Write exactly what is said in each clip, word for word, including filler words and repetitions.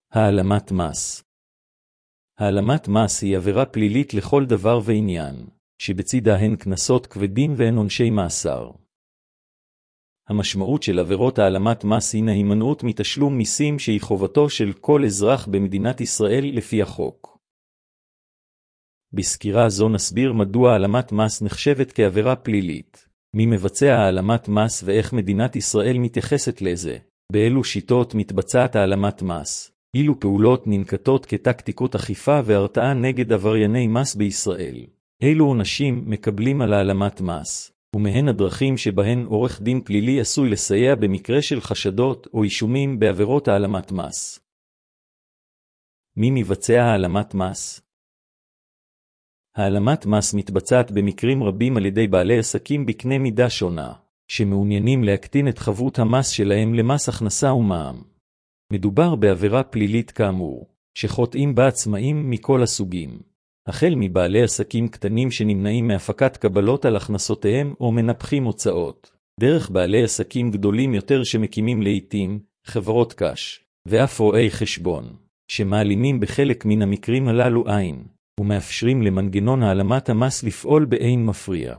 העלמת מס. העלמת מס היא עבירה פלילית לכל דבר ועניין, שבצידה הן קנסות כבדים והן עונשי מאסר. המשמעות של עבירות העלמת מס היא הימנעות מתשלום מיסים שהיא חובתו של כל אזרח במדינת ישראל לפי החוק. בסקירה זו נסביר מדוע העלמת מס נחשבת כעבירה פלילית, מי מבצע העלמת מס ואיך מדינת ישראל מתייחסת לזה, באילו שיטות מתבצעת העלמת מס, אילו פעולות ננקטות כטקטיקות אכיפה והרתעה נגד עברייני מס בישראל, אילו עונשים מקבלים על העלמת מס, ומהן הדרכים שבהן עורך דין פלילי עשוי לסייע במקרה של חשדות או אישומים בעבירות העלמת מס. מי מבצע העלמת מס? העלמת מס מתבצעת במקרים רבים על ידי בעלי עסקים בקנה מידה שונה, שמעוניינים להקטין את חבות המס שלהם למס הכנסה ומע"מ. מדובר בעבירה פלילית כאמור, שחוטאים בה עצמאים מכל הסוגים, החל מבעלי עסקים קטנים שנמנעים מהפקת קבלות על הכנסותיהם או מנפחים הוצאות, דרך בעלי עסקים גדולים יותר שמקימים לעתים חברות קש, ואף רואי חשבון, שמעלימים בחלק מן המקרים הללו עין, ומאפשרים למנגנון העלמת המס לפעול באין מפריע.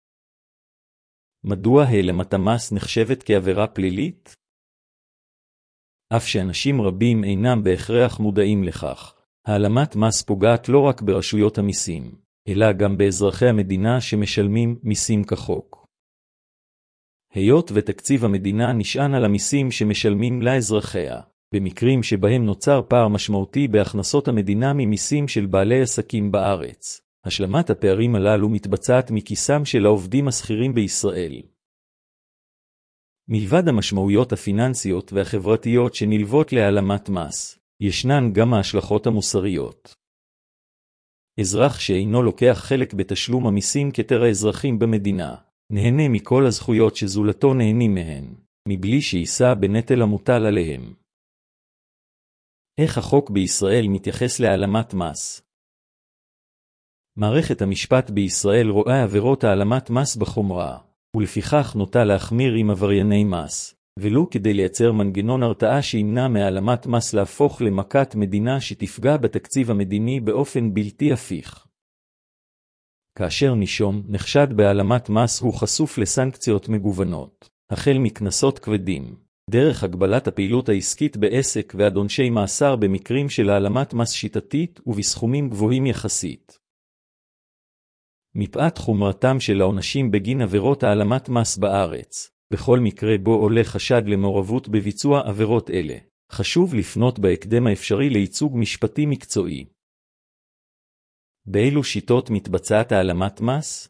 מדוע העלמת המס נחשבת כעבירה פלילית? אף שאנשים רבים אינם בהכרח מודעים לכך, העלמת מס פוגעת לא רק ברשויות המיסים, אלא גם באזרחי המדינה שמשלמים מיסים כחוק. היות ותקציב המדינה נשען על המיסים שמשלמים לאזרחיה, במקרים שבהם נוצר פער משמעותי בהכנסות המדינה ממיסים של בעלי עסקים בארץ, השלמת הפערים הללו מתבצעת מכיסם של העובדים השכירים בישראל. מלבד המשמעויות הפיננסיות והחברתיות שנלוות להעלמת מס, ישנן גם ההשלכות המוסריות. אזרח שאינו לוקח חלק בתשלום המיסים כתר האזרחים במדינה, נהנה מכל הזכויות שזולתו נהנים מהן, מבלי שיישא בנטל המוטל עליהם. איך החוק בישראל מתייחס להעלמת מס? מערכת המשפט בישראל רואה עבירות העלמת מס בחומרה, ולפיכך נוטה להחמיר עם עברייני מס, ולו כדי לייצר מנגנון הרתעה שימנע מהעלמת מס להפוך למכת מדינה שתפגע בתקציב המדיני באופן בלתי הפיך. כאשר נישום נחשד בהעלמת מס הוא חשוף לסנקציות מגוונות, החל מקנסות כבדים, דרך הגבלת הפעילות העסקית בעסק ועד עונשי מאסר במקרים של העלמת מס שיטתית ובסכומים גבוהים יחסית. מפאת חומרתם של העונשים בגין עבירות העלמת מס בארץ, בכל מקרה בו עולה חשד למעורבות בביצוע עבירות אלה, חשוב לפנות בהקדם האפשרי לייצוג משפטי מקצועי. באילו שיטות מתבצעת העלמת מס?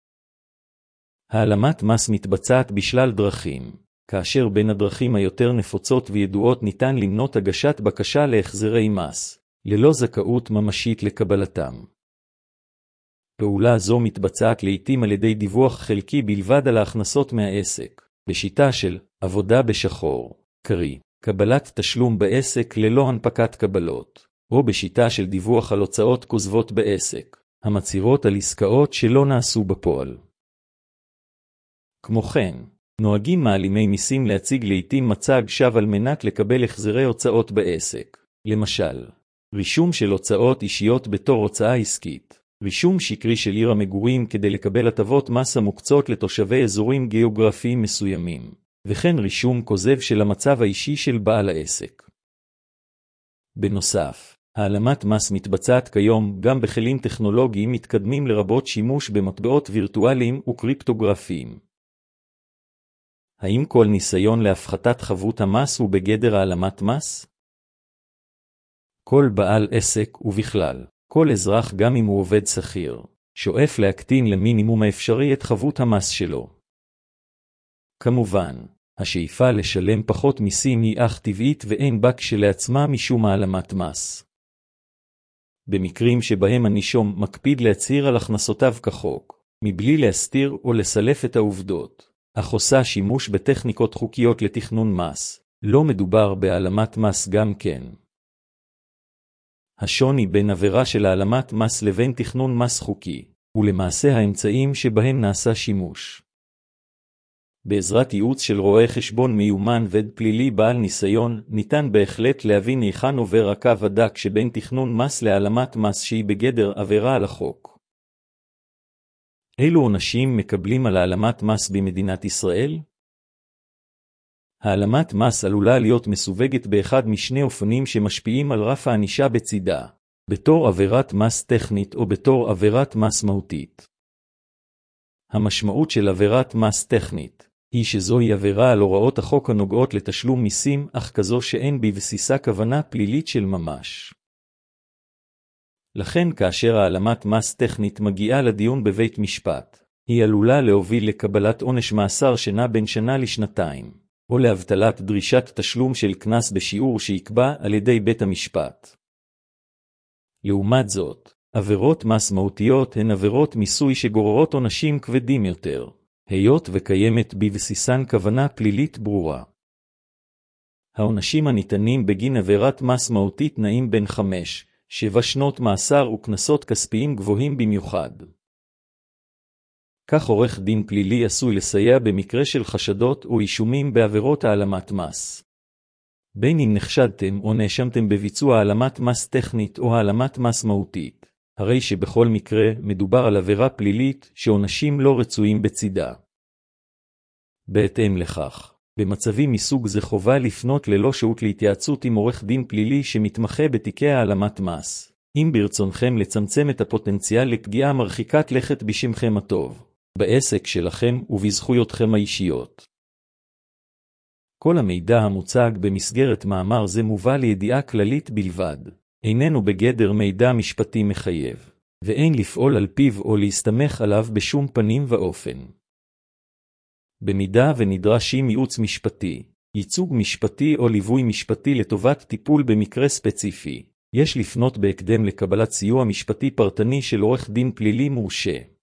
העלמת מס מתבצעת בשלל דרכים, כאשר בין הדרכים היותר נפוצות וידועות ניתן למנות הגשת בקשה להחזרי מס, ללא זכאות ממשית לקבלתם. פעולה זו מתבצעת לעתים על ידי דיווח חלקי בלבד על ההכנסות מהעסק, בשיטה של עבודה בשחור, קרי, קבלת תשלום בעסק ללא הנפקת קבלות, או בשיטה של דיווח על הוצאות כוזבות בעסק, המצהירות על עסקאות שלא נעשו בפועל. כמו כן, נוהגים מעלימי מיסים להציג לעתים מצג שווא על מנת לקבל החזרי הוצאות בעסק, למשל, רישום של הוצאות אישיות בתור הוצאה עסקית, רישום שקרי של עיר המגורים כדי לקבל הטבות מס המוקצות לתושבי אזורים גיאוגרפיים מסוימים, וכן רישום כוזב של המצב האישי של בעל העסק. בנוסף, העלמת מס מתבצעת כיום גם בכלים טכנולוגיים מתקדמים לרבות שימוש במטבעות וירטואליים וקריפטוגרפיים. האם כל ניסיון להפחתת חבות המס הוא בגדר העלמת מס? כל בעל עסק ובכלל, כל אזרח גם אם הוא עובד שכיר, שואף להקטין למינימום האפשרי את חבות המס שלו. כמובן, השאיפה לשלם פחות מיסים היא אך טבעית ואין בה כשלעצמה משום העלמת מס. במקרים שבהם הנישום מקפיד להצהיר על הכנסותיו כחוק, מבלי להסתיר או לסלף את העובדות, אך עושה שימוש בטכניקות חוקיות לתכנון מס, לא מדובר בהעלמת מס גם כן. השוני בין עבירה של העלמת מס לבין תכנון מס חוקי, ולמעשה האמצעים שבהם נעשה שימוש. בעזרת ייעוץ של רואה חשבון מיומן ועד פלילי בעל ניסיון, ניתן בהחלט להבין היכן עובר הקו הדק שבין תכנון מס להעלמת מס שהיא בגדר עבירה על החוק. אילו עונשים מקבלים על העלמת מס במדינת ישראל? העלמת מס עלולה להיות מסווגת באחד משני אופנים שמשפיעים על רף הענישה בצידה, בתור עבירת מס טכנית או בתור עבירת מס מהותית. המשמעות של עבירת מס טכנית היא שזוהי עבירה על הוראות החוק הנוגעות לתשלום מיסים, אך כזו שאין בבסיסה כוונה פלילית של ממש. לכן כאשר העלמת מס טכנית מגיעה לדיון בבית משפט, היא עלולה להוביל לקבלת עונש מאסר שנע בין שנה לשנתיים, או להבטלת דרישת תשלום של קנס בשיעור שיקבע על ידי בית המשפט. לעומת זאת, עבירות מס מהותיות הן עבירות מיסוי שגוררות עונשים כבדים יותר, היות וקיימת בבסיסן כוונה פלילית ברורה. העונשים הניתנים בגין עבירת מס מהותית נעים בין חמש, שבע שנות מאסר וקנסות כספיים גבוהים במיוחד. כך עורך דין פלילי עשוי לסייע במקרה של חשדות או אישומים בעבירות העלמת מס. בין אם נחשדתם או נאשמתם בביצוע העלמת מס טכנית או העלמת מס מהותית, הרי שבכל מקרה מדובר על עבירה פלילית שעונשים לא רצויים בצידה. בהתאם לכך, במצבים מסוג זה חובה לפנות ללא שהות להתייעצות עם עורך דין פלילי שמתמחה בתיקי העלמת מס, אם ברצונכם לצמצם את הפוטנציאל לפגיעה מרחיקת לכת בשמכם הטוב, בעסק שלכם ובזכויותכם האישיות. כל המידע המוצג במסגרת מאמר זה מובא לידיעה כללית בלבד, איננו בגדר מידע משפטי מחייב, ואין לפעול על פיו או להסתמך עליו בשום פנים ואופן. במידה ונדרשים ייעוץ משפטי, ייצוג משפטי או ליווי משפטי לטובת טיפול במקרה ספציפי, יש לפנות בהקדם לקבלת סיוע משפטי פרטני של עורך דין פלילי מורשה.